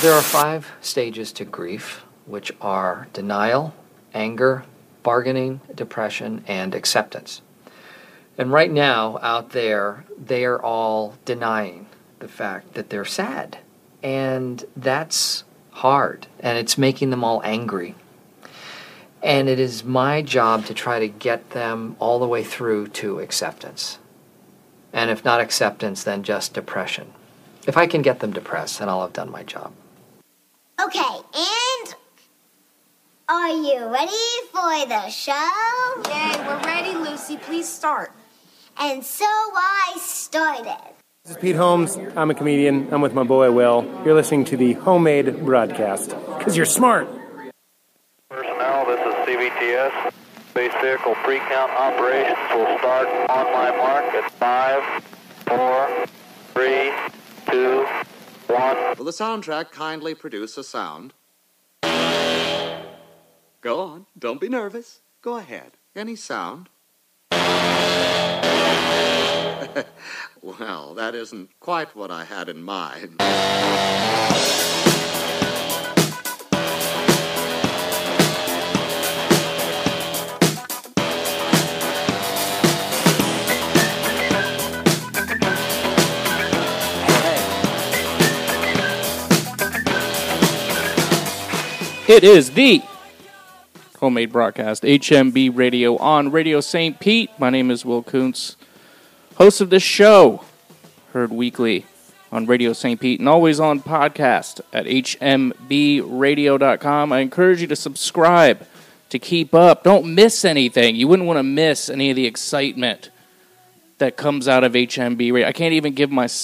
There are 5 stages to grief, which are denial, anger, bargaining, depression, and acceptance. And right now, out there, they are all denying the fact that they're sad. And that's hard, and it's making them all angry. And it is my job to try to get them all the way through to acceptance. And if not acceptance, then just depression. If I can get them depressed, then I'll have done my job. Okay, and are you ready for the show? Yay, we're ready, Lucy. Please start. And so I started. This is Pete Holmes. I'm a comedian. I'm with my boy, Will. You're listening to the Homemade Broadcast, because you're smart. Personnel, this is CVTS. Space vehicle pre-count operations will start on my mark at 5, 4, 3, 2, 1. Will the soundtrack kindly produce a sound? Go on. Don't be nervous. Go ahead. Any sound? Well, that isn't quite what I had in mind. It is the Homemade Broadcast, HMB Radio on Radio St. Pete. My name is Will Kuntz, host of this show, heard weekly on Radio St. Pete and always on podcast at hmbradio.com. I encourage you to subscribe to keep up. Don't miss anything. You wouldn't want to miss any of the excitement that comes out of HMB Radio. I can't even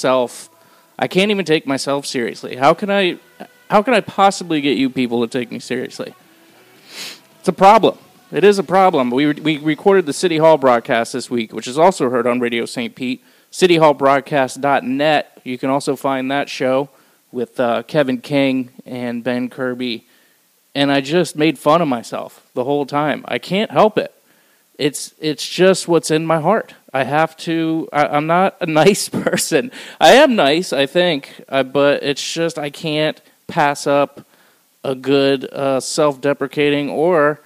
take myself seriously. How can I possibly get you people to take me seriously? It's a problem. It is a problem. We recorded the City Hall broadcast this week, which is also heard on Radio St. Pete, cityhallbroadcast.net. You can also find that show with Kevin King and Ben Kirby. And I just made fun of myself the whole time. I can't help it. It's just what's in my heart. I have to. I'm not a nice person. I am nice, I think, but it's just I can't pass up a good self-deprecating or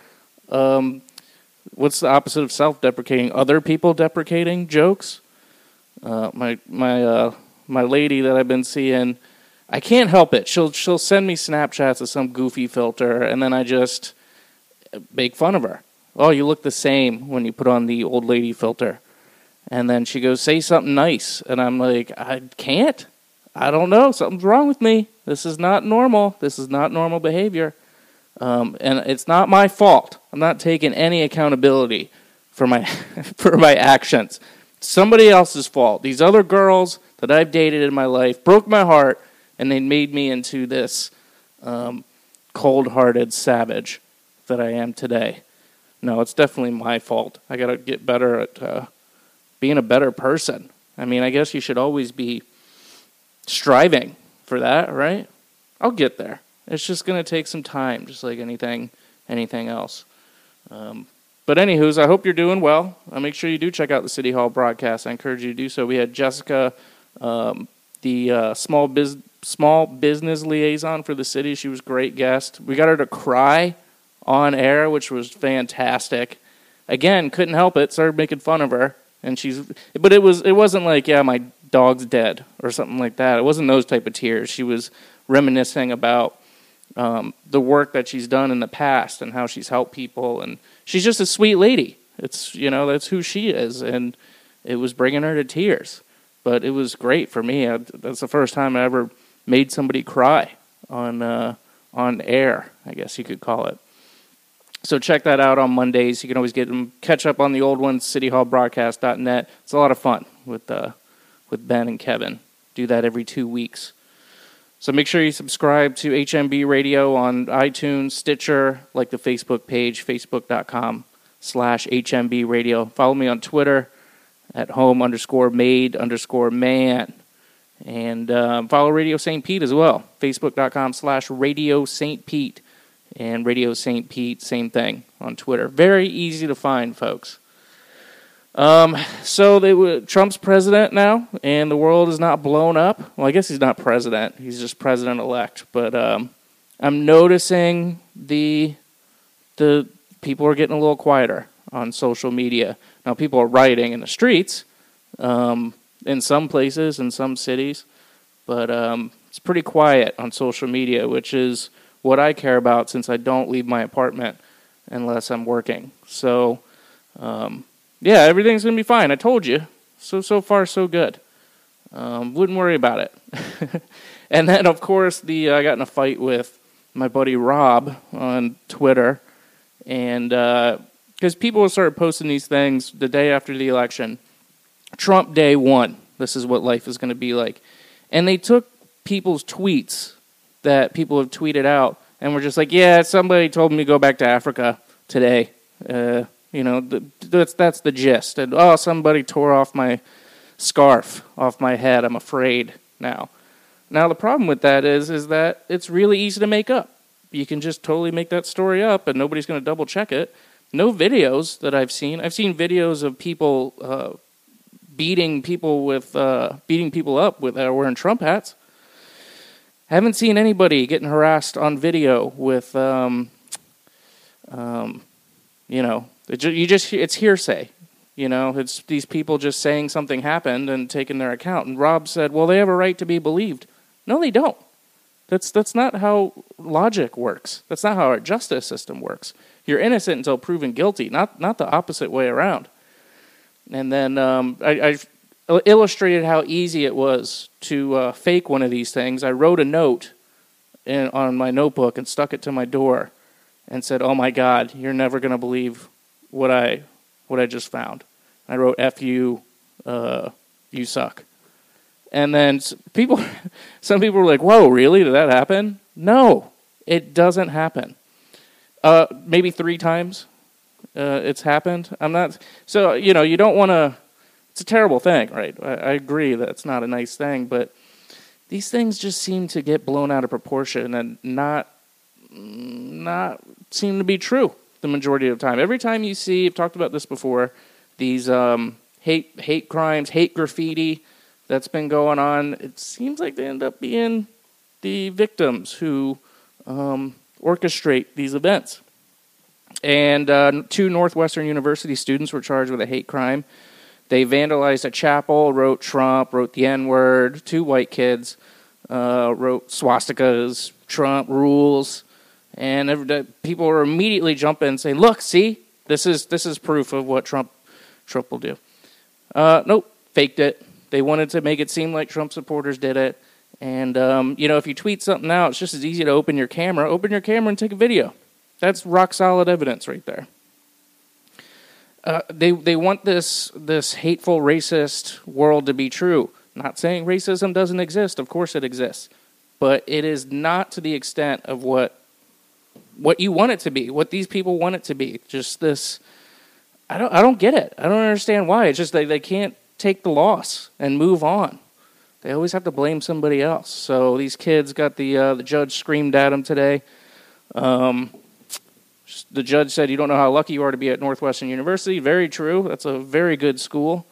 what's the opposite of self-deprecating? Other people deprecating jokes. My lady that I've been seeing, I can't help it. She'll send me Snapchats of some goofy filter, and then I just make fun of her. Oh, you look the same when you put on the old lady filter. And then she goes, say something nice. And I'm like, I can't. I don't know. Something's wrong with me. This is not normal. This is not normal behavior. And it's not my fault. I'm not taking any accountability for my for my actions. It's somebody else's fault. These other girls that I've dated in my life broke my heart, and they made me into this cold-hearted savage that I am today. No, it's definitely my fault. I got to get better at being a better person. I mean, I guess you should always be striving for that, right? I'll get there. It's just going to take some time, just like anything else. But anywho's, I hope you're doing well. Make sure you do check out the City Hall broadcast. I encourage you to do so. We had Jessica, the small business liaison for the city. She was a great guest. We got her to cry on air, which was fantastic. Again, couldn't help it. Started making fun of her, but it wasn't like, yeah, my dog's dead or something like that. It wasn't those type of tears. She was reminiscing about the work that she's done in the past and how she's helped people, and she's just a sweet lady. It's, that's who she is, and it was bringing her to tears. But it was great for me. That's the first time I ever made somebody cry on air, I guess you could call it. So check that out on Mondays. You can always catch up on the old ones, cityhallbroadcast.net. It's a lot of fun with Ben and Kevin. Do that every 2 weeks. So make sure you subscribe to HMB Radio on iTunes, Stitcher, like the Facebook page, facebook.com/HMB Radio. Follow me on Twitter at home_made_man. And follow Radio St. Pete as well, facebook.com/Radio St. Pete. And Radio St. Pete, same thing on Twitter. Very easy to find, folks. So Trump's president now, and the world is not blown up. Well, I guess he's not president; he's just president-elect. But I'm noticing the people are getting a little quieter on social media. Now, people are rioting in the streets in some places, in some cities, but it's pretty quiet on social media, which is what I care about since I don't leave my apartment unless I'm working. So, yeah, everything's going to be fine. I told you. So far, so good. Wouldn't worry about it. And then, of course, I got in a fight with my buddy Rob on Twitter, and because people started posting these things the day after the election, Trump day one, this is what life is going to be like. And they took people's tweets that people have tweeted out and were just like, yeah, somebody told me to go back to Africa today. That's the gist. And, oh, somebody tore off my scarf off my head. I'm afraid now. Now, the problem with that is that it's really easy to make up. You can just totally make that story up, and nobody's going to double check it. No videos that I've seen. I've seen videos of people beating people up with wearing Trump hats. Haven't seen anybody getting harassed on video with, it's hearsay. It's these people just saying something happened and taking their account. And Rob said, well, they have a right to be believed. No, they don't. That's not how logic works. That's not how our justice system works. You're innocent until proven guilty, not the opposite way around. And then I illustrated how easy it was to fake one of these things. I wrote a note on my notebook and stuck it to my door and said, oh my God, you're never going to believe what I just found. I wrote, F you, you suck. And then some people were like, whoa, really? Did that happen? No, it doesn't happen. Maybe 3 times it's happened. You don't want to, it's a terrible thing, right? I agree that it's not a nice thing, but these things just seem to get blown out of proportion and not seem to be true the majority of the time. Every time you see, I've talked about this before, these hate crimes, hate graffiti that's been going on, it seems like they end up being the victims who orchestrate these events. And 2 Northwestern University students were charged with a hate crime. They vandalized a chapel, wrote Trump, wrote the N-word. 2 white kids wrote swastikas, Trump rules, and people were immediately jumping and saying, "Look, see, this is proof of what Trump will do." Nope, faked it. They wanted to make it seem like Trump supporters did it. And if you tweet something out, it's just as easy to open your camera and take a video. That's rock solid evidence right there. They want this hateful, racist world to be true. Not saying racism doesn't exist. Of course it exists. But it is not to the extent of what you want it to be, what these people want it to be. Just this, I don't get it. I don't understand why. It's just they can't take the loss and move on. They always have to blame somebody else. So these kids got the judge screamed at them today. The judge said, "You don't know how lucky you are to be at Northwestern University." Very true. That's a very good school.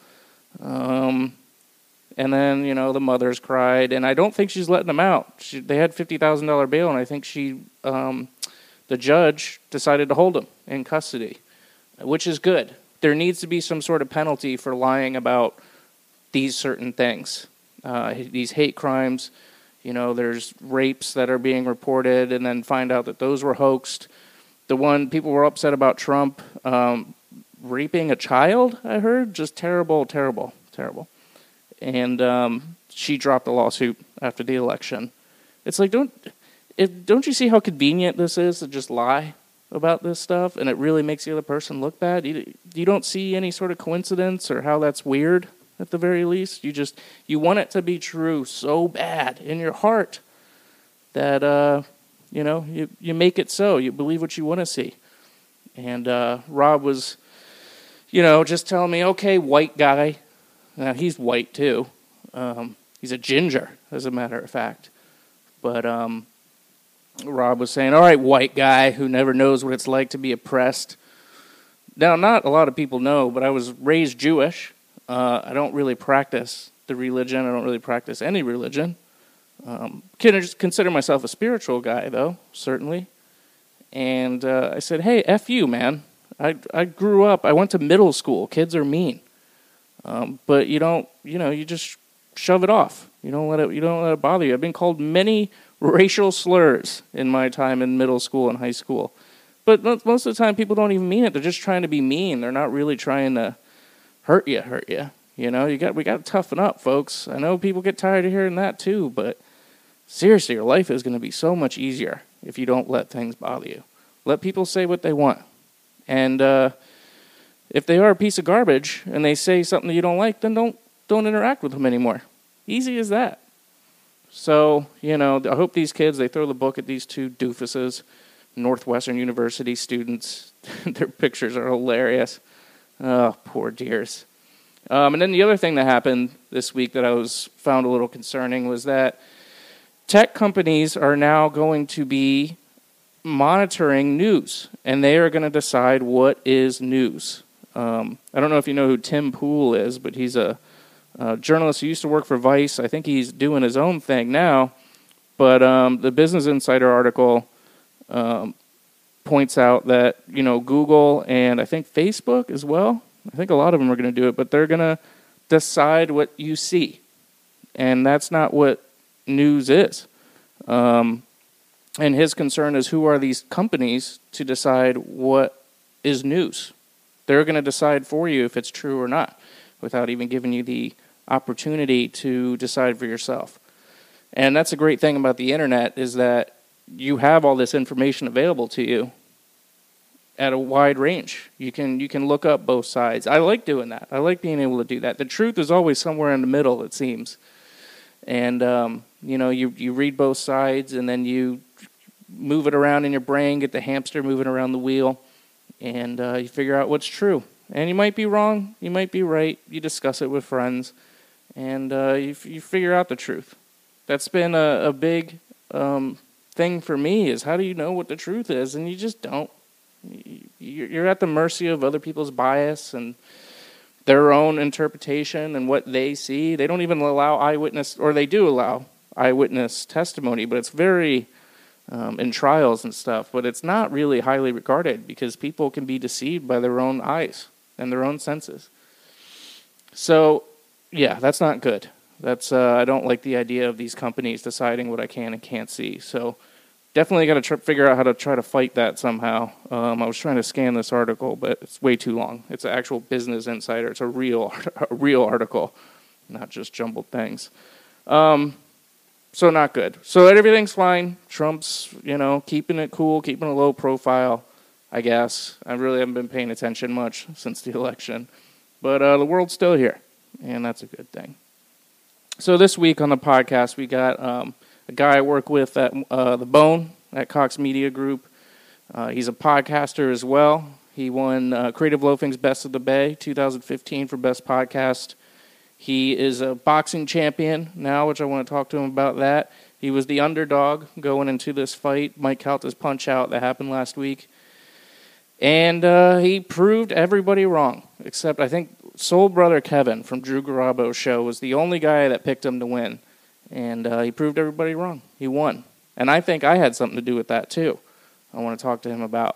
And then, the mothers cried, and I don't think she's letting them out. They had $50,000 bail, and I think the judge decided to hold them in custody, which is good. There needs to be some sort of penalty for lying about these certain things, these hate crimes. There's rapes that are being reported, and then find out that those were hoaxed. The one people were upset about Trump raping a child, I heard, just terrible, terrible, terrible. And she dropped the lawsuit after the election. It's like, don't you see how convenient this is to just lie about this stuff, and it really makes the other person look bad? You don't see any sort of coincidence or how that's weird at the very least. You want it to be true so bad in your heart that you make it so. You believe what you want to see. And Rob was, just telling me, okay, white guy. Now, he's white, too. He's a ginger, as a matter of fact. But Rob was saying, all right, white guy who never knows what it's like to be oppressed. Now, not a lot of people know, but I was raised Jewish. I don't really practice the religion. I don't really practice any religion. Consider myself a spiritual guy, though, certainly. And I said, hey, F you, man. I grew up, I went to middle school. Kids are mean. But you don't, you just shove it off. You don't let it bother you. I've been called many racial slurs in my time in middle school and high school. But most of the time, people don't even mean it. They're just trying to be mean. They're not really trying to hurt you. We got to toughen up, folks. I know people get tired of hearing that too, but seriously, your life is going to be so much easier if you don't let things bother you. Let people say what they want. And if they are a piece of garbage and they say something that you don't like, then don't interact with them anymore. Easy as that. So, I hope these kids, they throw the book at these two doofuses, Northwestern University students. Their pictures are hilarious. Oh, poor dears. And then the other thing that happened this week that I found a little concerning was that tech companies are now going to be monitoring news, and they are going to decide what is news. I don't know if you know who Tim Pool is, but he's a journalist who used to work for Vice. I think he's doing his own thing now. But the Business Insider article points out that, Google and I think Facebook as well, I think a lot of them are going to do it, but they're going to decide what you see. And that's not what news is. And his concern is, who are these companies to decide what is news? They're going to decide for you if it's true or not, without even giving you the opportunity to decide for yourself. And that's a great thing about the internet, is that you have all this information available to you at a wide range. You can look up both sides. I like doing that. I like being able to do that. The truth is always somewhere in the middle, it seems. And you read both sides, and then you move it around in your brain, get the hamster moving around the wheel, and you figure out what's true. And you might be wrong, you might be right. You discuss it with friends, and you figure out the truth. That's been a big thing for me, is how do you know what the truth is? And you just don't. You're at the mercy of other people's bias and their own interpretation and what they see. They don't even allow eyewitness, or they do allow eyewitness testimony, but it's very, in trials and stuff, but it's not really highly regarded because people can be deceived by their own eyes and their own senses. So, yeah, that's not good. I don't like the idea of these companies deciding what I can and can't see. So definitely got to figure out how to try to fight that somehow. I was trying to scan this article, but it's way too long. It's an actual Business Insider. It's a real article, not just jumbled things. So not good. So everything's fine. Trump's, keeping it cool, keeping a low profile, I guess. I really haven't been paying attention much since the election. But the world's still here, and that's a good thing. So this week on the podcast, we got a guy I work with at The Bone at Cox Media Group. He's a podcaster as well. He won Creative Loafing's Best of the Bay 2015 for Best Podcast. He is a boxing champion now, which I want to talk to him about that. He was the underdog going into this fight, Mike Calta's Punch-Out, that happened last week. And he proved everybody wrong, except I think Soul Brother Kevin from Drew Garabo's show was the only guy that picked him to win. And he proved everybody wrong. He won. And I think I had something to do with that, too. I want to talk to him about.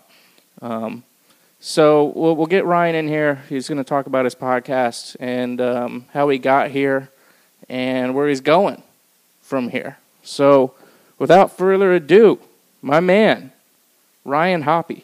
So we'll get Ryan in here. He's going to talk about his podcast and how he got here and where he's going from here. So without further ado, my man, Ryan Hoppe.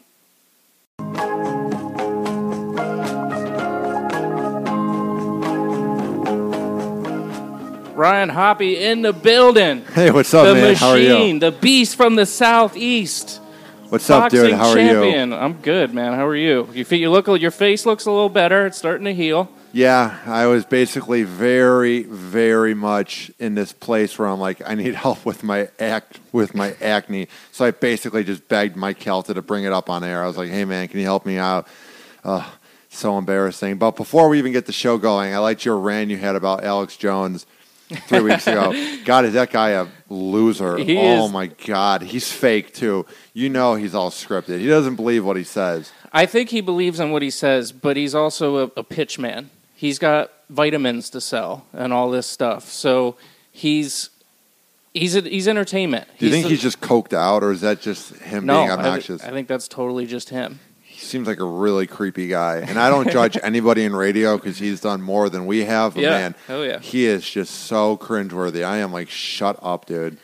Ryan Hoppe in the building. Hey, what's up, man? Machine, how are you? The beast from the southeast. What's up, dude? How are champion. you? I'm good, man. How are you? Your face looks a little better. It's starting to heal. Yeah, I was basically very, very much in this place where I'm like, I need help with my acne. So I basically just begged Mike Calta to bring it up on air. I was like, hey, man, can you help me out? So embarrassing. But before we even get the show going, I liked your rant you had about Alex Jones 3 weeks ago. God, is that guy a loser? My God. He's fake, too. He's all scripted. He doesn't believe what he says. I think he believes in what he says, but he's also a pitch man. He's got vitamins to sell and all this stuff. So he's entertainment. Do you think he's just coked out, or is that just him being obnoxious? I think that's totally just him. He seems like a really creepy guy. And I don't judge anybody in radio because he's done more than we have. But man, he is just so cringeworthy. I am like, shut up, dude.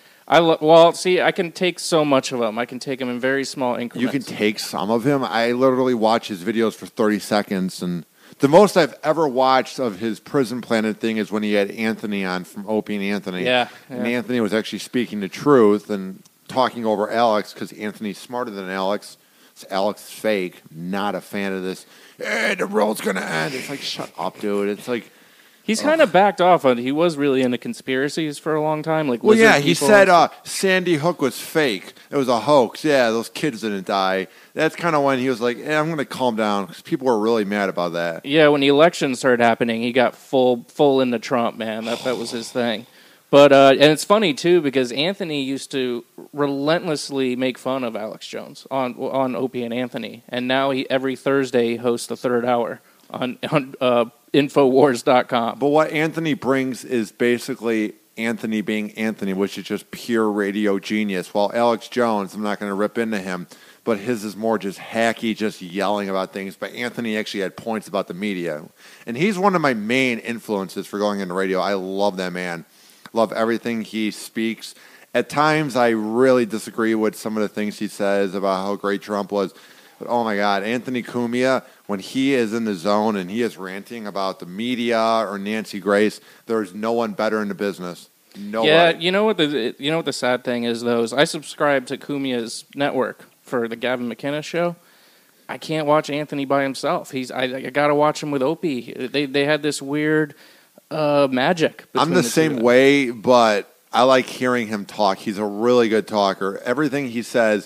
I can take so much of him. I can take him in very small increments. You can take some of him. I literally watch his videos for 30 seconds, and the most I've ever watched of his Prison Planet thing is when he had Anthony on from Opie and Anthony. Yeah. And Anthony was actually speaking the truth and talking over Alex because Anthony's smarter than Alex. So Alex is fake. Not a fan of this. Hey, the world's going to end. It's like, shut up, dude. It's like... He's kind of backed off on. He was really into conspiracies for a long time. Like, he said Sandy Hook was fake. It was a hoax. Yeah, those kids didn't die. That's kind of when he was like, I'm going to calm down because people were really mad about that. Yeah, when the election started happening, he got full into Trump, man. That was his thing. But and it's funny too because Anthony used to relentlessly make fun of Alex Jones on Opie and Anthony, and now he every Thursday hosts the third hour on Infowars.com. But what Anthony brings is basically Anthony being Anthony, which is just pure radio genius. While Alex Jones, I'm not going to rip into him, but his is more just hacky, just yelling about things. But Anthony actually had points about the media. And he's one of my main influences for going into radio. I love that man. Love everything he speaks. At times, I really disagree with some of the things he says about how great Trump was. But, oh, my God, Anthony Cumia, when he is in the zone and he is ranting about the media or Nancy Grace, there's no one better in the business. Nobody. Yeah, you know what the sad thing is, though, is I subscribe to Cumia's network for the Gavin McInnes show. I can't watch Anthony by himself. I got to watch him with Opie. They had this weird magic. I'm the same way, but I like hearing him talk. He's a really good talker. Everything he says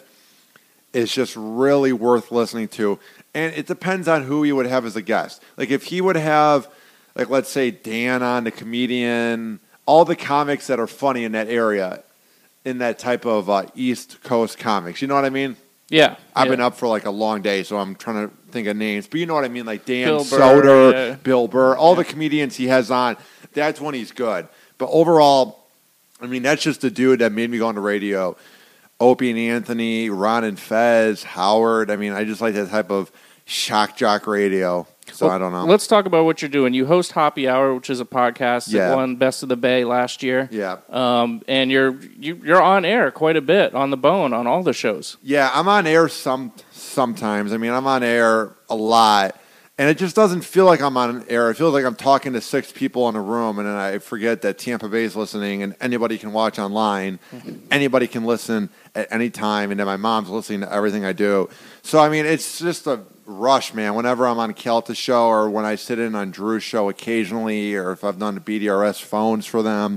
is just really worth listening to. And it depends on who he would have as a guest. Like if he would have, like let's say Dan on, the comedian, all the comics that are funny in that area, in that type of East Coast comics. You know what I mean? Yeah. I've been up for like a long day, so I'm trying to think of names. But you know what I mean? Like Dan Bill Soder, Burr, Bill Burr, all the comedians he has on. That's when he's good. But overall, I mean, that's just the dude that made me go into radio. Opie and Anthony, Ron and Fez, Howard. I mean, I just like that type of shock jock radio. So I don't know. Let's talk about what you're doing. You host Hoppy Hour, which is a podcast that won Best of the Bay last year. Yeah. And you're on air quite a bit on the Bone on all the shows. Yeah, I'm on air sometimes. I mean, I'm on air a lot. And it just doesn't feel like I'm on air. It feels like I'm talking to 6 people in a room, and then I forget that Tampa Bay is listening, and anybody can watch online. Anybody can listen at any time, and then my mom's listening to everything I do. So, I mean, it's just a rush, man. Whenever I'm on Kelta's show or when I sit in on Drew's show occasionally, or if I've done the BDRS phones for them,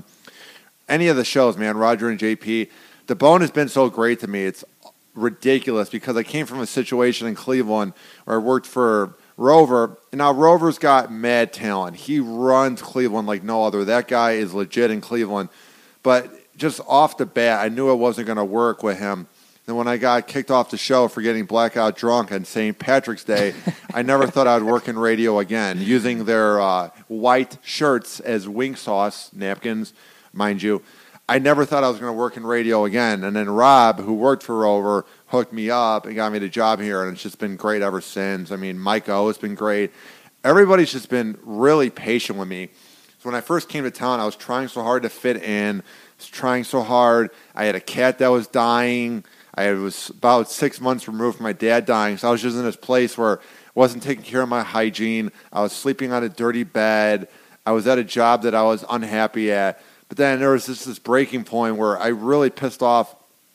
any of the shows, man, Roger and JP, the Bone has been so great to me. It's ridiculous because I came from a situation in Cleveland where I worked for Rover. Now, Rover's got mad talent. He runs Cleveland like no other. That guy is legit in Cleveland. But just off the bat, I knew it wasn't going to work with him. And when I got kicked off the show for getting blackout drunk on St. Patrick's Day, I never thought I'd work in radio again, using their white shirts as wing sauce napkins, mind you. I never thought I was going to work in radio again. And then Rob, who worked for Rover, hooked me up and got me the job here, and it's just been great ever since. I mean, Mike O has been great. Everybody's just been really patient with me. So when I first came to town, I was trying so hard to fit in. I was trying so hard. I had a cat that was dying. I was about 6 months removed from my dad dying, so I was just in this place where I wasn't taking care of my hygiene. I was sleeping on a dirty bed. I was at a job that I was unhappy at. But then there was this breaking point where I really pissed off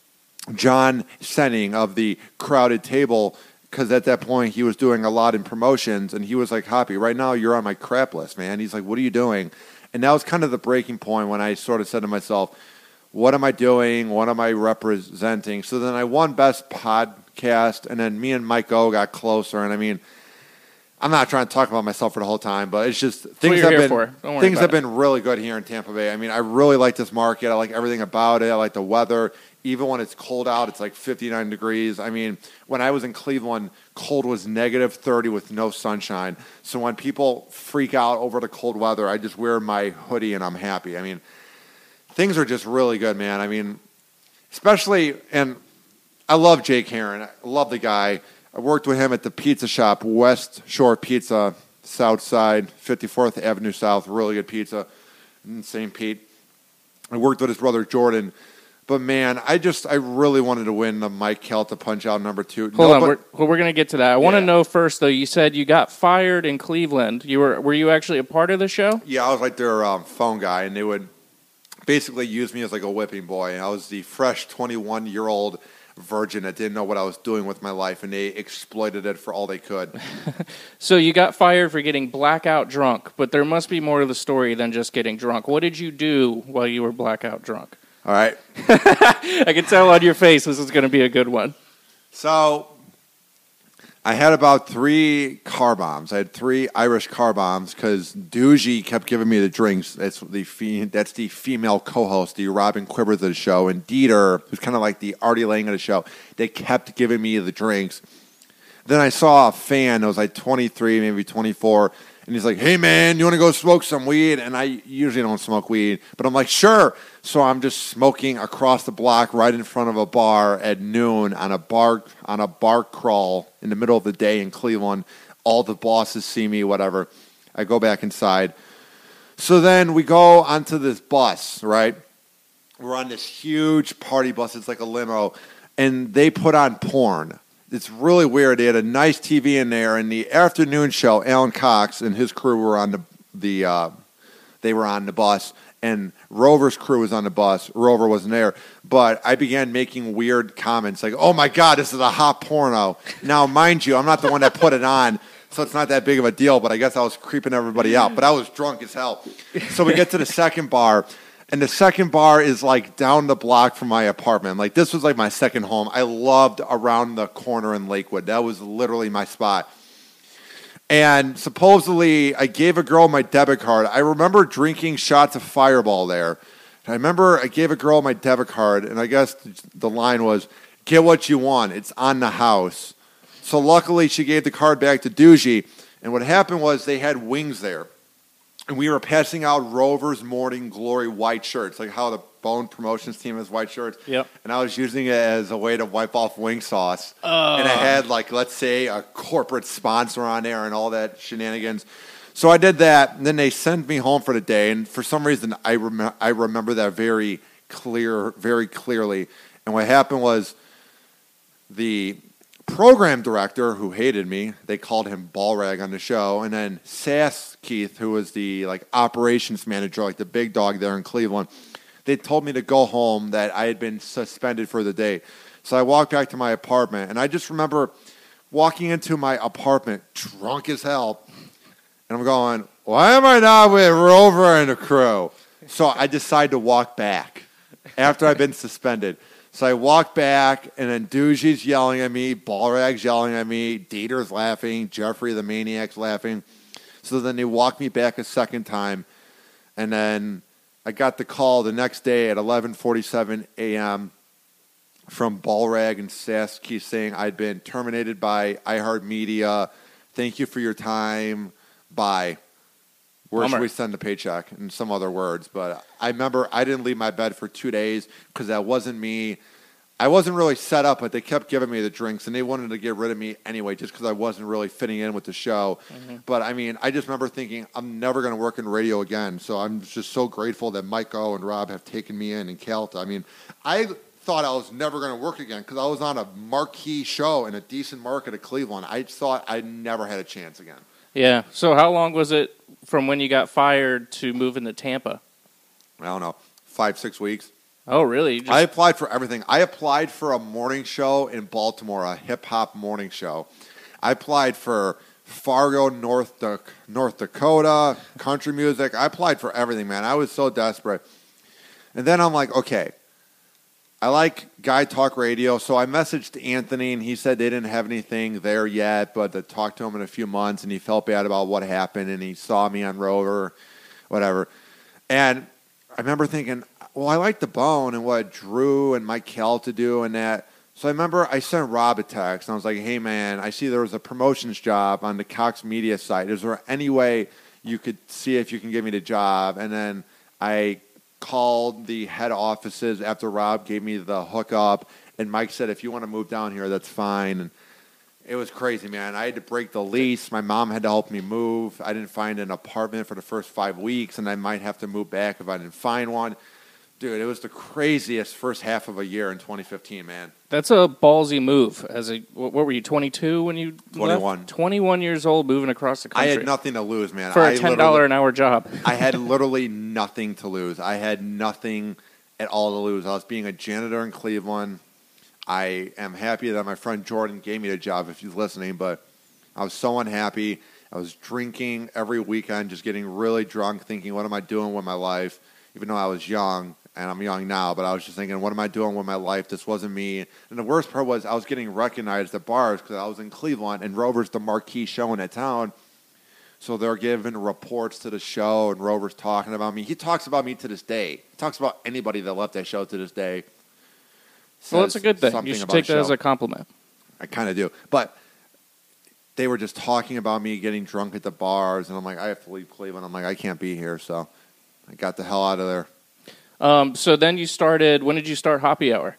John Senning of the Crowded Table, because at that point he was doing a lot in promotions, and he was like, Hoppy, right now you're on my crap list, man. He's like, what are you doing? And that was kind of the breaking point when I sort of said to myself, what am I doing? What am I representing? So then I won Best Podcast, and then me and Mike O got closer. And I mean, I'm not trying to talk about myself for the whole time, but it's just things have been really good here in Tampa Bay. I mean, I really like this market. I like everything about it. I like the weather. Even when it's cold out, it's like 59 degrees. I mean, when I was in Cleveland, cold was negative 30 with no sunshine. So when people freak out over the cold weather, I just wear my hoodie and I'm happy. I mean, things are just really good, man. I mean, especially, and I love Jake Heron. I love the guy. I worked with him at the pizza shop, West Shore Pizza, South Side, 54th Avenue South. Really good pizza in St. Pete. I worked with his brother Jordan. But, man, I really wanted to win the Mike Calta Punch-Out number 2. Hold on. We're going to get to that. I want to know first, though, you said you got fired in Cleveland. Were you actually a part of the show? Yeah, I was like their phone guy, and they would basically use me as like a whipping boy. I was the fresh 21-year-old virgin that didn't know what I was doing with my life, and they exploited it for all they could. So you got fired for getting blackout drunk, but there must be more to the story than just getting drunk. What did you do while you were blackout drunk? All right. I can tell on your face this is going to be a good one. So I had about 3 car bombs. I had 3 Irish car bombs because Doogie kept giving me the drinks. That's the female co-host, the Robin Quivers of the show, and Dieter, who's kind of like the Artie Lang of the show. They kept giving me the drinks. Then I saw a fan that was like 23, maybe 24, and he's like, "Hey, man, you want to go smoke some weed?" And I usually don't smoke weed, but I'm like, "Sure." So I'm just smoking across the block right in front of a bar at noon on a bar crawl in the middle of the day in Cleveland. All the bosses see me, whatever. I go back inside. So then we go onto this bus, right? We're on this huge party bus. It's like a limo, and they put on porn. It's really weird. They had a nice TV in there, and the afternoon show, Alan Cox and his crew were on they were on the bus, and Rover's crew was on the bus. Rover wasn't there, but I began making weird comments like, "Oh my God, this is a hot porno." Now, mind you, I'm not the one that put it on, so it's not that big of a deal, but I guess I was creeping everybody out. But I was drunk as hell. So we get to the second bar, and the second bar is like down the block from my apartment. Like, this was like my second home. I loved around the corner in Lakewood. That was literally my spot. And supposedly, I gave a girl my debit card. I remember drinking shots of Fireball there. I remember I gave a girl my debit card, and I guess the line was, "Get what you want. It's on the house." So luckily, she gave the card back to Doogie. And what happened was they had wings there. And we were passing out Rover's Morning Glory white shirts, like how the Bone Promotions team has white shirts. Yep. And I was using it as a way to wipe off wing sauce. And I had, like, let's say, a corporate sponsor on there and all that shenanigans. So I did that, and then they sent me home for the day. And for some reason, I remember that very clearly. And what happened was the program director, who hated me, they called him Ballrag on the show, and then Sass Keith, who was the operations manager, like the big dog there in Cleveland, they told me to go home, that I had been suspended for the day. So I walked back to my apartment, and I just remember walking into my apartment drunk as hell, and I'm going, "Why am I not with Rover and the crew?" So I decided to walk back after I've been suspended. So I walk back, and then Doogie's yelling at me, Ballrag's yelling at me, Dieter's laughing, Jeffrey the Maniac's laughing. So then they walked me back a second time, and then I got the call the next day at 11:47 a.m. from Ballrag and Sasky saying I'd been terminated by iHeartMedia. Thank you for your time. Bye. Where should we send the paycheck? And some other words. But I remember I didn't leave my bed for 2 days because that wasn't me. I wasn't really set up, but they kept giving me the drinks, and they wanted to get rid of me anyway just because I wasn't really fitting in with the show. Mm-hmm. But, I mean, I just remember thinking I'm never going to work in radio again. So I'm just so grateful that Mike O and Rob have taken me in and Calta. I mean, I thought I was never going to work again because I was on a marquee show in a decent market of Cleveland. I thought I never had a chance again. Yeah. So how long was it from when you got fired to moving to Tampa? I don't know, 5-6 weeks. Oh, really? I applied for everything. I applied for a morning show in Baltimore, a hip-hop morning show. I applied for Fargo, North Dakota, country music. I applied for everything, man. I was so desperate. And then I'm like, okay, I like Guy Talk Radio. So I messaged Anthony, and he said they didn't have anything there yet, but to talk to him in a few months, and he felt bad about what happened, and he saw me on Rover, whatever. And I remember thinking, well, I like the Bone and what Drew and Mike Calta do and that, So I remember I sent Rob a text, and I was like, hey, man, I see there was a promotions job on the Cox Media site. Is there any way you could see if you can give me the job? And then I called the head offices after Rob gave me the hookup, and Mike said, if you want to move down here, that's fine. And it was crazy, man. I had to break the lease. My mom had to help me move. I didn't find an apartment for the first 5 weeks, and I might have to move back if I didn't find one. Dude, it was the craziest first half of a year in 2015, man. That's a ballsy move. What were you, 22 when you 21. left? 21 years old, moving across the country. I had nothing to lose, man. For a $10 an hour job. I had literally nothing to lose. I had nothing at all to lose. I was being a janitor in Cleveland. I am happy that my friend Jordan gave me the job, if he's listening, but I was so unhappy. I was drinking every weekend, just getting really drunk, thinking, what am I doing with my life? Even though I was young. And I'm young now, but I was just thinking, what am I doing with my life? This wasn't me. And the worst part was I was getting recognized at bars because I was in Cleveland, and Rover's the marquee show in that town. So they're giving reports to the show, and Rover's talking about me. He talks about me to this day. He talks about anybody that left that show to this day. Well, that's a good thing. You should take that as a compliment. I kind of do. But they were just talking about me getting drunk at the bars, and I'm like, I have to leave Cleveland. I'm like, I can't be here. So I got the hell out of there. So then you started, when did you start Hoppy Hour?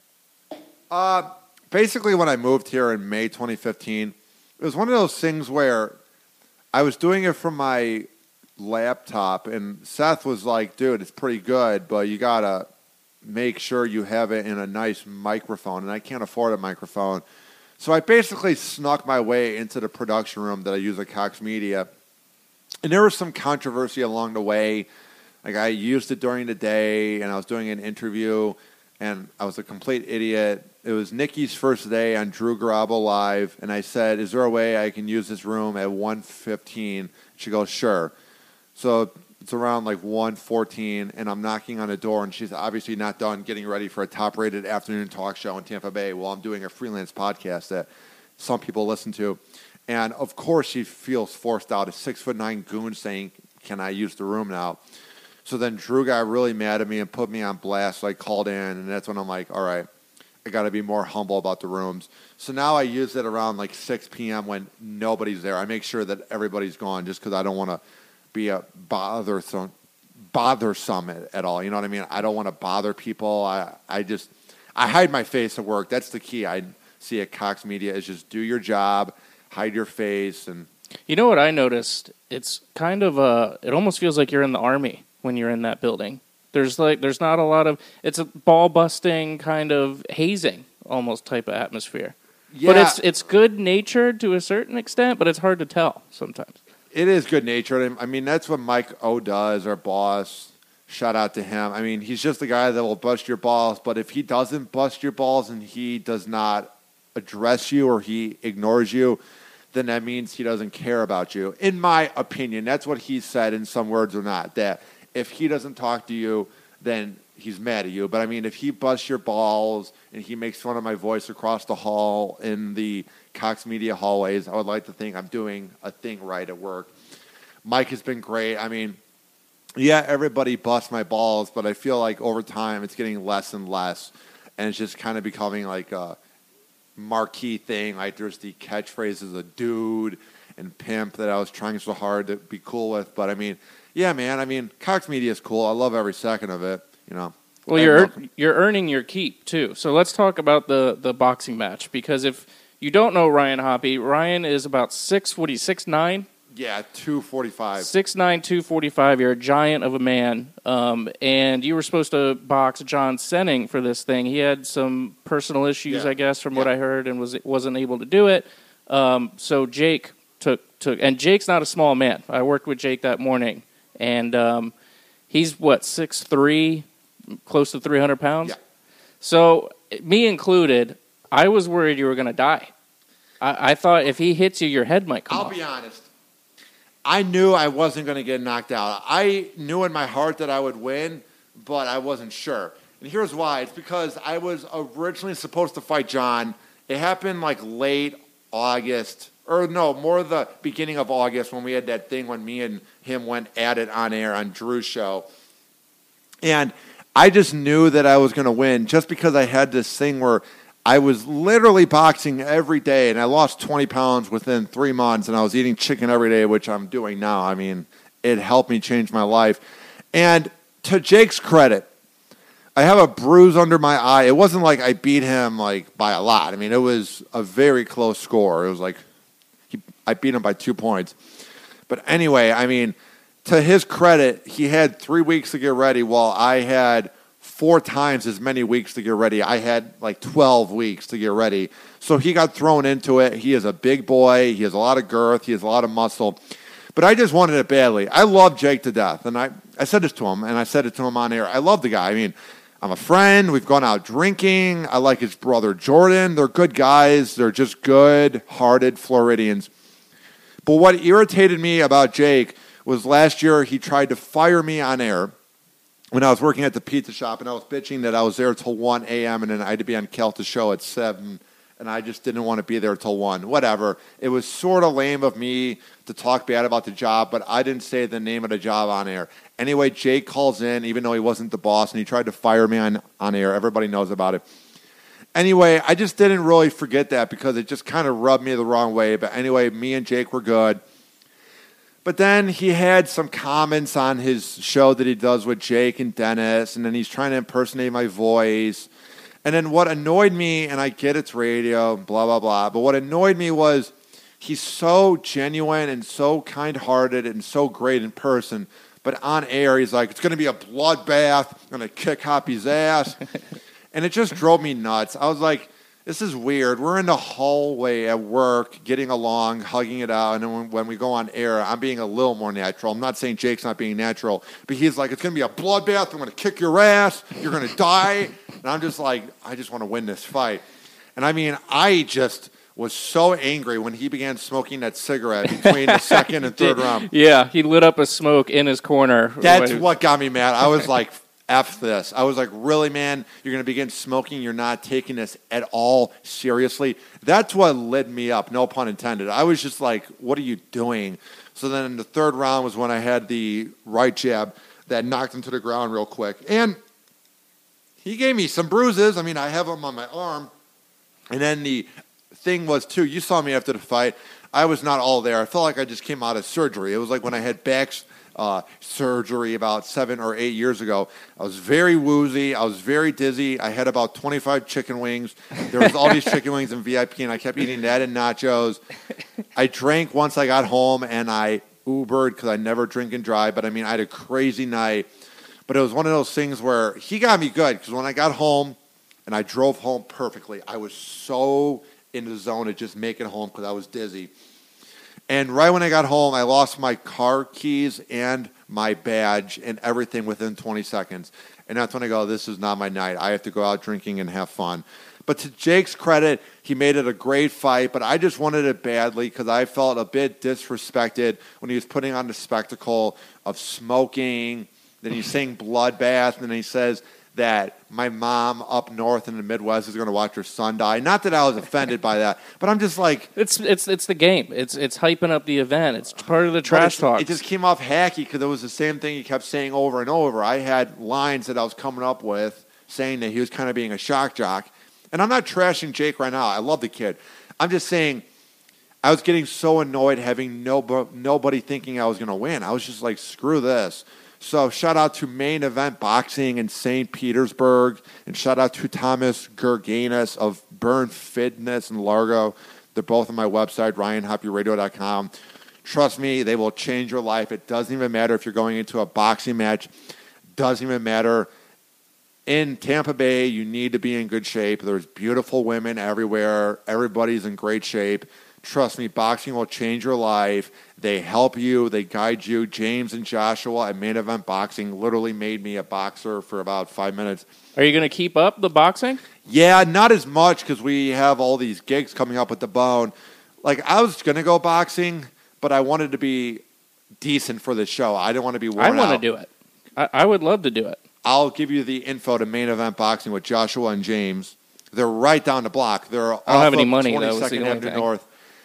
Basically when I moved here in May 2015, it was one of those things where I was doing it from my laptop, and Seth was like, dude, it's pretty good, but you got to make sure you have it in a nice microphone, and I can't afford a microphone. So I basically snuck my way into the production room that I use at Cox Media, and there was some controversy along the way. Like, I used it during the day, and I was doing an interview, and I was a complete idiot. It was Nikki's first day on Drew Garabo Live, and I said, is there a way I can use this room at 1:15? She goes, sure. So it's around like 1:14, and I'm knocking on the door, and she's obviously not done getting ready for a top-rated afternoon talk show in Tampa Bay while I'm doing a freelance podcast that some people listen to. And, of course, she feels forced out, a 6'9" goon saying, can I use the room now? So then Drew got really mad at me and put me on blast. So I called in, and that's when I'm like, all right, I got to be more humble about the rooms. So now I use it around like 6 p.m. when nobody's there. I make sure that everybody's gone just because I don't want to be a bothersome at all. You know what I mean? I don't want to bother people. I hide my face at work. That's the key I see at Cox Media is just do your job, hide your face. And you know what I noticed? It's kind of it almost feels like you're in the Army when you're in that building. There's not a lot of, it's a ball busting kind of hazing almost type of atmosphere. Yeah. But it's good natured to a certain extent, but it's hard to tell sometimes. It is good natured. I mean, that's what Mike O does, our boss. Shout out to him. I mean, he's just the guy that will bust your balls, but if he doesn't bust your balls and he does not address you or he ignores you, then that means he doesn't care about you. In my opinion, that's what he said in some words or not, that if he doesn't talk to you, then he's mad at you. But, I mean, if he busts your balls and he makes fun of my voice across the hall in the Cox Media hallways, I would like to think I'm doing a thing right at work. Mike has been great. I mean, yeah, everybody busts my balls, but I feel like over time it's getting less and less, and it's just kind of becoming like a marquee thing. Like there's the catchphrases of dude and pimp that I was trying so hard to be cool with. But, I mean, yeah, man. I mean, Cox Media is cool. I love every second of it. You know. Well, you're earning your keep too. So let's talk about the boxing match, because if you don't know Ryan Hoppy, Ryan is about 6'9"? Yeah, 245. 6'9", 245. You're a giant of a man. And you were supposed to box John Senning for this thing. He had some personal issues, I guess, from what I heard, and wasn't able to do it. So Jake took, and Jake's not a small man. I worked with Jake that morning. And he's, 6'3", close to 300 pounds? Yeah. So, me included, I was worried you were going to die. I thought if he hits you, your head might come off. I'll be honest. I knew I wasn't going to get knocked out. I knew in my heart that I would win, but I wasn't sure. And here's why. It's because I was originally supposed to fight John. It happened like late August. Or no, more the beginning of August when we had that thing when me and him went at it on air on Drew's show. And I just knew that I was going to win just because I had this thing where I was literally boxing every day, and I lost 20 pounds within 3 months, and I was eating chicken every day, which I'm doing now. I mean, it helped me change my life. And to Jake's credit, I have a bruise under my eye. It wasn't like I beat him like by a lot. I mean, it was a very close score. It was like I beat him by 2 points. But anyway, I mean, to his credit, he had 3 weeks to get ready while I had 4 times as many weeks to get ready. I had like 12 weeks to get ready. So he got thrown into it. He is a big boy. He has a lot of girth. He has a lot of muscle. But I just wanted it badly. I love Jake to death. And I said this to him, and I said it to him on air. I love the guy. I mean, I'm a friend. We've gone out drinking. I like his brother Jordan. They're good guys. They're just good-hearted Floridians. But what irritated me about Jake was last year he tried to fire me on air when I was working at the pizza shop, and I was bitching that I was there till 1 a.m., and then I had to be on Kelta's show at 7, and I just didn't want to be there till 1. Whatever. It was sort of lame of me to talk bad about the job, but I didn't say the name of the job on air. Anyway, Jake calls in, even though he wasn't the boss, and he tried to fire me on air. Everybody knows about it. Anyway, I just didn't really forget that because it just kind of rubbed me the wrong way. But anyway, me and Jake were good. But then he had some comments on his show that he does with Jake and Dennis, and then he's trying to impersonate my voice. And then what annoyed me, and I get it's radio, blah, blah, blah, but what annoyed me was he's so genuine and so kind-hearted and so great in person, but on air he's like, it's going to be a bloodbath, I'm going to kick Hoppy's ass. And it just drove me nuts. I was like, this is weird. We're in the hallway at work, getting along, hugging it out, and then when we go on air, I'm being a little more natural. I'm not saying Jake's not being natural, but he's like, it's going to be a bloodbath. I'm going to kick your ass. You're going to die. And I'm just like, I just want to win this fight. And I mean, I just was so angry when he began smoking that cigarette between the second and third round. Yeah, he lit up a smoke in his corner. That's what got me mad. I was like, F this. I was like, really, man? You're going to begin smoking? You're not taking this at all seriously? That's what lit me up, no pun intended. I was just like, what are you doing? So then in the third round was when I had the right jab that knocked him to the ground real quick. And he gave me some bruises. I mean, I have them on my arm. And then the thing was, too, you saw me after the fight. I was not all there. I felt like I just came out of surgery. It was like when I had back surgery about 7 or 8 years ago. I was very woozy. I was very dizzy. I had about 25 chicken wings. There was all these chicken wings in VIP, and I kept eating that and nachos. I drank once I got home, and I Ubered because I never drink and drive. But, I mean, I had a crazy night. But it was one of those things where he got me good because when I got home and I drove home perfectly, I was so in the zone of just making it home because I was dizzy. And right when I got home, I lost my car keys and my badge and everything within 20 seconds. And that's when I go, this is not my night. I have to go out drinking and have fun. But to Jake's credit, he made it a great fight, but I just wanted it badly because I felt a bit disrespected when he was putting on the spectacle of smoking. Then he's saying bloodbath, and then he says that my mom up north in the Midwest is going to watch her son die. Not that I was offended by that, but I'm just like... It's the game. It's hyping up the event. It's part of the trash talk. It just came off hacky because it was the same thing he kept saying over and over. I had lines that I was coming up with saying that he was kind of being a shock jock. And I'm not trashing Jake right now. I love the kid. I'm just saying I was getting so annoyed having nobody thinking I was going to win. I was just like, screw this. So shout out to Main Event Boxing in St. Petersburg, and shout out to Thomas Gerganis of Burn Fitness in Largo. They're both on my website, RyanHoppyRadio.com. Trust me, they will change your life. It doesn't even matter if you're going into a boxing match. Doesn't even matter. In Tampa Bay, you need to be in good shape. There's beautiful women everywhere. Everybody's in great shape. Trust me, boxing will change your life. They help you. They guide you. James and Joshua at Main Event Boxing literally made me a boxer for about 5 minutes. Are you going to keep up the boxing? Yeah, not as much because we have all these gigs coming up with the Bone. Like, I was going to go boxing, but I wanted to be decent for the show. I didn't want to be worn out. I want to do it. I would love to do it. I'll give you the info to Main Event Boxing with Joshua and James. They're right down the block. They're I don't have any money, though. 22nd Avenue North.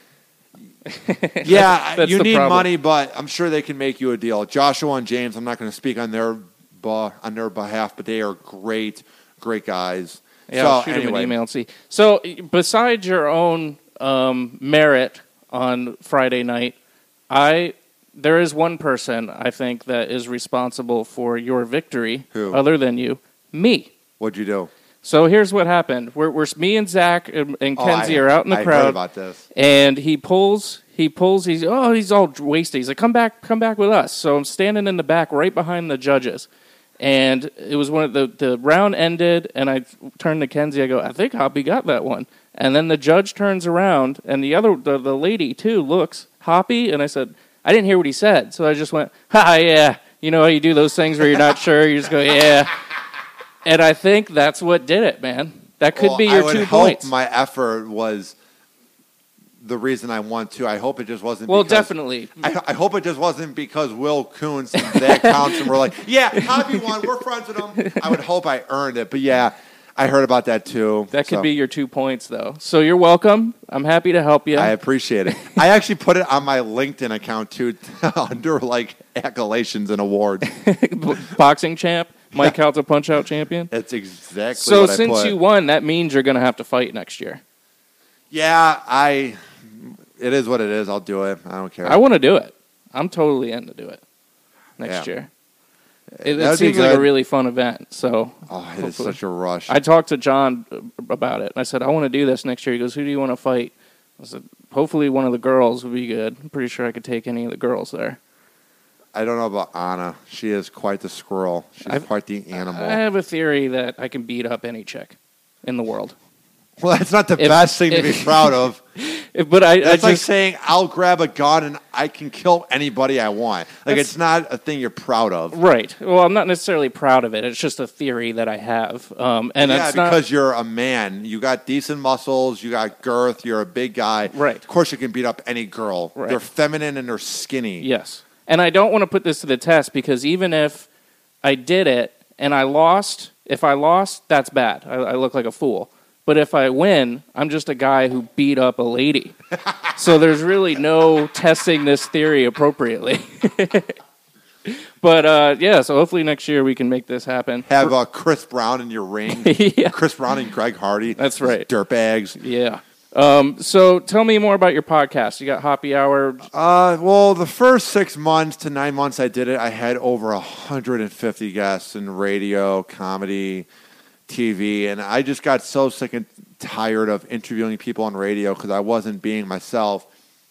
Yeah, you need money, but I'm sure they can make you a deal. Joshua and James, I'm not going to speak on their behalf, but they are great guys. Yeah, So, I'll shoot him anyway. an email and see. So, besides your own merit on Friday night, there is one person I think that is responsible for your victory. Who? Other than you, me. What'd you do? So here's what happened. We're me and Zach and Kenzie are out in the I crowd. heard about this. And he pulls. He's all wasted. He's like, come back with us. So I'm standing in the back, right behind the judges. And it was one of the round ended, and I turned to Kenzie. I go, I think Hoppy got that one. And then the judge turns around, and the lady too looks Hoppy, and I said, I didn't hear what he said, so I just went, ha, yeah. You know how you do those things where you're not sure, you just go, yeah. And I think that's what did it, man. That could be your 2 points. My effort was the reason I won too. I hope it just wasn't. Well, because, definitely. I hope it just wasn't because Will Kuntz and Zach Townsend were like, "Yeah, Hoppy won. We're friends with him." I would hope I earned it, but yeah, I heard about that too. That could be your 2 points, though. So you're welcome. I'm happy to help you. I appreciate it. I actually put it on my LinkedIn account too, under like accolades and awards. Boxing champ, Mike Calta Punch-Out champion. That's exactly. So what I since put. you won, that means you're going to have to fight next year. Yeah, it is what it is. I'll do it. I don't care. I want to do it. I'm totally in to do it next Yeah. year. It That'd be seems like a good. really fun event. So Oh, it is hopefully. such a rush. I talked to John about it. I said, I want to do this next year. He goes, who do you want to fight? I said, hopefully one of the girls would be good. I'm pretty sure I could take any of the girls there. I don't know about Anna. She is quite the squirrel. She's quite the animal. I have a theory that I can beat up any chick in the world. Well, that's not the best thing to be proud of. But It's like saying I'll grab a gun and I can kill anybody I want. Like, it's not a thing you're proud of. Right. Well, I'm not necessarily proud of it. It's just a theory that I have. And yeah, it's not, because you're a man. You got decent muscles. You got girth. You're a big guy. Right. Of course you can beat up any girl. Right. They're feminine and they're skinny. Yes. And I don't want to put this to the test because even if I did it and I lost, if I lost, that's bad. I look like a fool. But if I win, I'm just a guy who beat up a lady. So there's really no testing this theory appropriately. But, yeah, so hopefully next year we can make this happen. Have Chris Brown in your ring. Yeah. Chris Brown and Greg Hardy. That's right. Dirtbags. Yeah. So tell me more about your podcast. You got Hoppy Hour. Well, the first 6 months to 9 months I did it, I had over 150 guests in radio, comedy, TV, and I just got so sick and tired of interviewing people on radio because I wasn't being myself.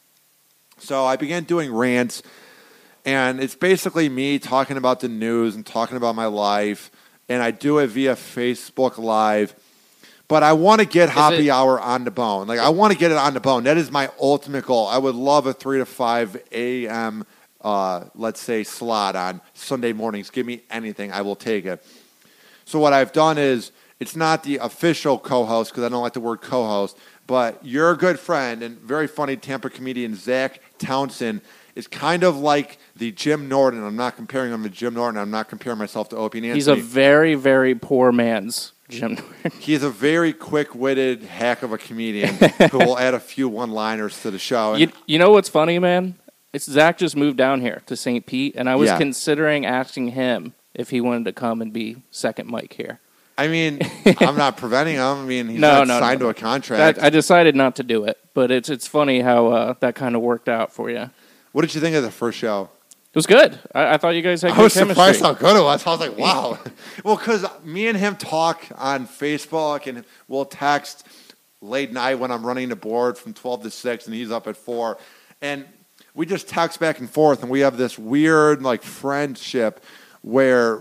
So I began doing rants, and it's basically me talking about the news and talking about my life, and I do it via Facebook Live. But I want to get Hoppy Hour on the bone. Like, I want to get it on the bone. That is my ultimate goal. I would love a 3 to 5 a.m., let's say, slot on Sunday mornings. Give me anything. I will take it. So what I've done is, it's not the official co-host, because I don't like the word co-host, but your good friend and very funny Tampa comedian Zach Townsend is kind of like the Jim Norton. I'm not comparing him to Jim Norton. I'm not comparing myself to Opie and Anthony. He's a very, very poor man's Jim Norton. He's a very quick-witted hack of a comedian who will add a few one-liners to the show. And You know what's funny, man? It's Zach just moved down here to St. Pete, and I was Yeah. considering asking him if he wanted to come and be second mic here. I mean, I'm not preventing him. I mean, he's not signed to a contract. I decided not to do it, but it's funny how that kind of worked out for you. What did you think of the first show? It was good. I thought you guys had I good was chemistry. surprised how good it was. I was like, wow. Well, because me and him talk on Facebook, and we'll text late night when I'm running the board from 12 to 6, and he's up at 4. And we just text back and forth, and we have this weird, like, friendship where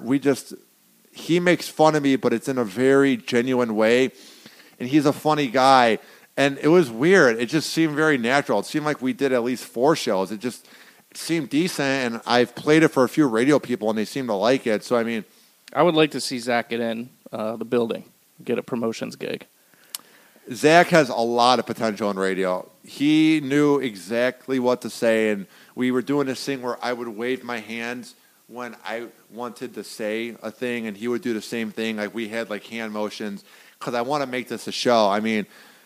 he makes fun of me, but it's in a very genuine way. And he's a funny guy. And it was weird. It just seemed very natural. It seemed like we did at least 4 shows. It just seemed decent, and I've played it for a few radio people, and they seem to like it. So, I mean, I would like to see Zach get in the building, get a promotions gig. Zach has a lot of potential in radio. He knew exactly what to say, and we were doing this thing where I would wave my hands when I wanted to say a thing, and he would do the same thing. Like, we had, like, hand motions, because I want to make this a show. I mean,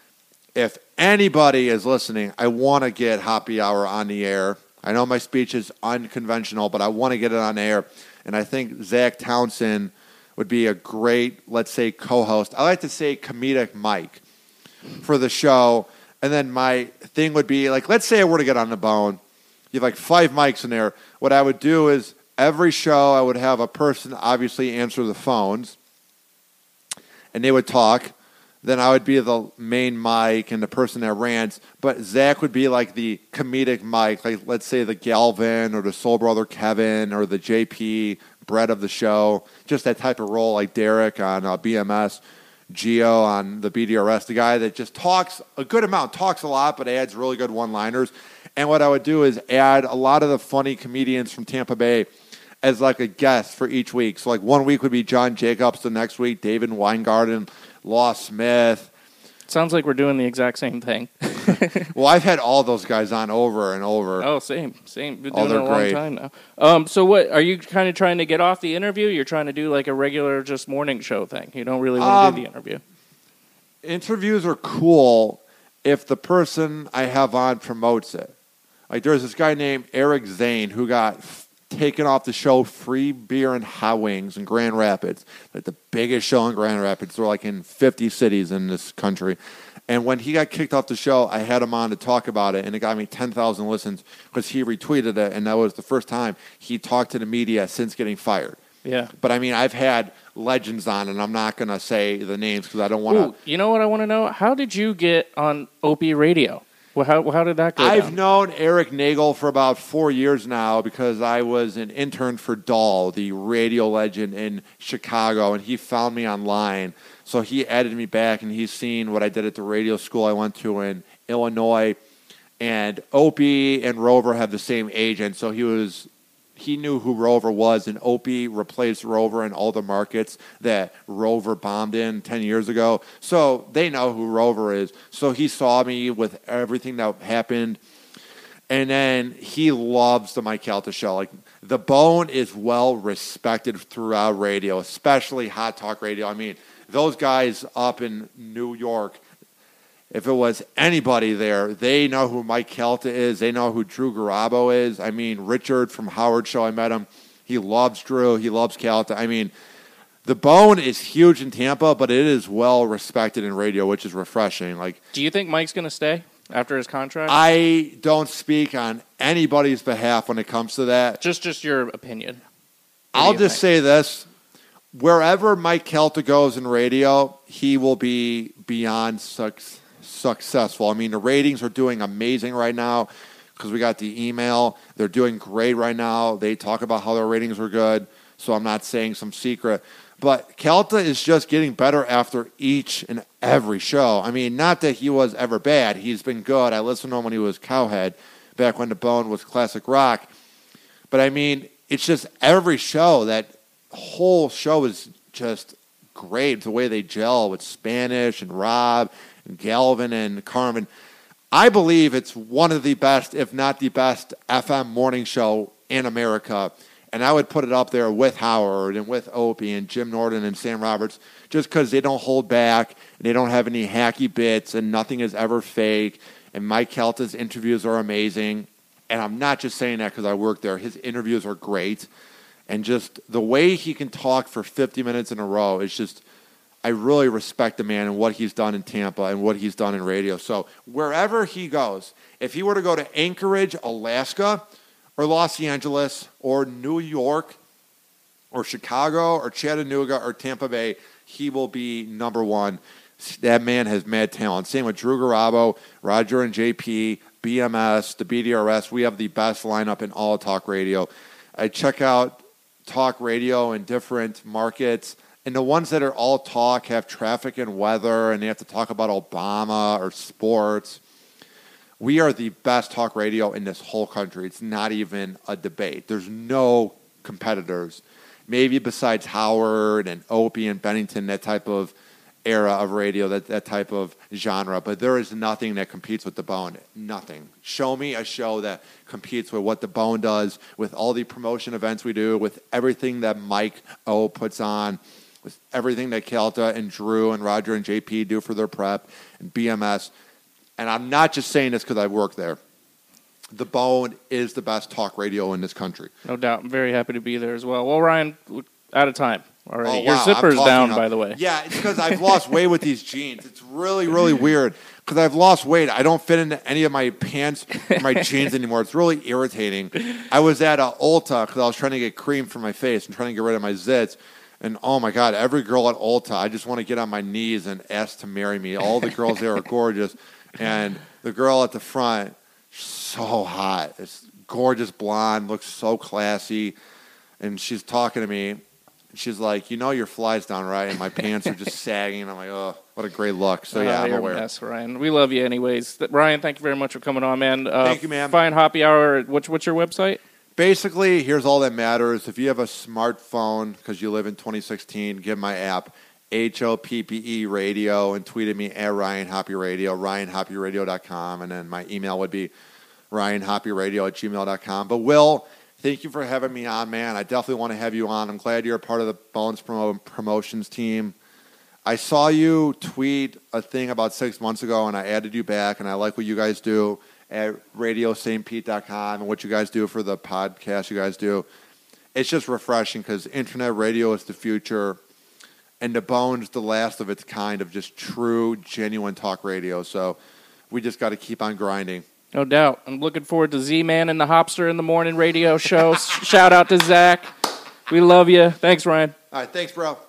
if anybody is listening, I want to get Hoppy Hour on the air. I know my speech is unconventional, but I want to get it on air. And I think Zach Townsend would be a great, let's say, co-host. I like to say comedic mic for the show. And then my thing would be, like, let's say I were to get on the Bone. You have like 5 mics in there. What I would do is every show I would have a person obviously answer the phones. And they would talk. Then I would be the main mic and the person that rants. But Zach would be like the comedic mic. Like, let's say the Galvin or the Soul Brother Kevin or the JP Brett of the show. Just that type of role, like Derek on BMS. Gio on the BDRS, the guy that just talks a good amount, talks a lot, but adds really good one-liners. And what I would do is add a lot of the funny comedians from Tampa Bay as like a guest for each week. So like one week would be John Jacobs, the next week David Weingarten, Law Smith. Sounds like we're doing the exact same thing. Well, I've had all those guys on over and over. Oh, same. Been doing Oh, it they're a long great. time now. So what, are you kind of trying to get off the interview? You're trying to do like a regular just morning show thing. You don't really want to do the interview. Interviews are cool if the person I have on promotes it. Like there's this guy named Eric Zane who got taken off the show Free Beer and Hot Wings in Grand Rapids. Like the biggest show in Grand Rapids. They're like in 50 cities in this country. And when he got kicked off the show, I had him on to talk about it, and it got me 10,000 listens because he retweeted it, and that was the first time he talked to the media since getting fired. Yeah. But, I mean, I've had legends on, and I'm not going to say the names because I don't want to. You know what I want to know? How did you get on Opie Radio? Well, how did that go I've down? known Eric Nagel for about 4 years now because I was an intern for Dahl, the radio legend in Chicago, and he found me online. So he added me back, and he's seen what I did at the radio school I went to in Illinois. And Opie and Rover have the same agent, so he knew who Rover was, and Opie replaced Rover in all the markets that Rover bombed in 10 years ago. So they know who Rover is. So he saw me with everything that happened. And then he loves the Mike Calta show. Like, the Bone is well respected throughout radio, especially Hot Talk Radio. I mean, those guys up in New York, if it was anybody there, they know who Mike Calta is. They know who Drew Garabo is. I mean, Richard from Howard Show, I met him. He loves Drew. He loves Calta. I mean, the Bone is huge in Tampa, but it is well respected in radio, which is refreshing. Like, Do you think Mike's going to stay after his contract? I don't speak on anybody's behalf when it comes to that. Just your opinion. I'll just say this. Wherever Mike Calta goes in radio, he will be beyond successful. I mean, the ratings are doing amazing right now because we got the email. They're doing great right now. They talk about how their ratings are good, so I'm not saying some secret. But Calta is just getting better after each and every show. I mean, not that he was ever bad. He's been good. I listened to him when he was Cowhead, back when the Bone was classic rock. But, I mean, it's just every show, that whole show is just great. The way they gel with Spanish and Rob and Galvin and Carmen. I believe it's one of the best, if not the best, FM morning show in America. And I would put it up there with Howard and with Opie and Jim Norton and Sam Roberts just because they don't hold back and they don't have any hacky bits and nothing is ever fake. And Mike Calta's interviews are amazing. And I'm not just saying that because I work there. His interviews are great. And just the way he can talk for 50 minutes in a row is just, I really respect the man and what he's done in Tampa and what he's done in radio. So wherever he goes, if he were to go to Anchorage, Alaska, or Los Angeles, or New York, or Chicago, or Chattanooga, or Tampa Bay, he will be number one. That man has mad talent. Same with Drew Garabo, Roger and JP, BMS, the BDRS. We have the best lineup in all talk radio. I check out talk radio in different markets, and the ones that are all talk have traffic and weather, and they have to talk about Obama or sports. We are the best talk radio in this whole country. It's not even a debate. There's no competitors. Maybe besides Howard and Opie and Bennington, that type of era of radio, that type of genre. But there is nothing that competes with the Bone. Nothing. Show me a show that competes with what the Bone does, with all the promotion events we do, with everything that Mike O puts on, with everything that Calta and Drew and Roger and JP do for their prep, and BMS. And I'm not just saying this because I work there. The Bone is the best talk radio in this country. No doubt. I'm very happy to be there as well. Well, Ryan, out of time. already. Oh, Your wow, I'm zipper's talking down, up. by the way. Yeah, it's because I've lost weight with these jeans. It's really, really weird because I've lost weight. I don't fit into any of my pants or my jeans anymore. It's really irritating. I was at Ulta because I was trying to get cream for my face and trying to get rid of my zits. And, oh, my God, every girl at Ulta, I just want to get on my knees and ask to marry me. All the girls there are gorgeous. And the girl at the front, so hot. It's gorgeous blonde, looks so classy. And she's talking to me. She's like, you know your fly's down, right? And my pants are just sagging. And I'm like, oh, what a great look. So, yeah, I'm you're aware. a mess, Ryan. We love you anyways. Ryan, thank you very much for coming on, man. Thank you, man. Fine Hoppy Hour. What's your website? Basically, here's all that matters. If you have a smartphone, because you live in 2016, get my app, HOPPE Radio, and tweet at me at Ryan Hoppy Radio, RyanHoppyRadio.com. And then my email would be RyanHoppyRadio@gmail.com. But, Will, thank you for having me on, man. I definitely want to have you on. I'm glad you're a part of the Bones Promotions team. I saw you tweet a thing about 6 months ago, and I added you back, and I like what you guys do at RadioSt.Pete.com and what you guys do for the podcast you guys do. It's just refreshing because internet radio is the future, and the Bones the last of its kind of just true, genuine talk radio. So we just got to keep on grinding. No doubt. I'm looking forward to Z-Man and the Hopster in the Morning radio show. Shout out to Zach. We love you. Thanks, Ryan. All right, thanks, bro.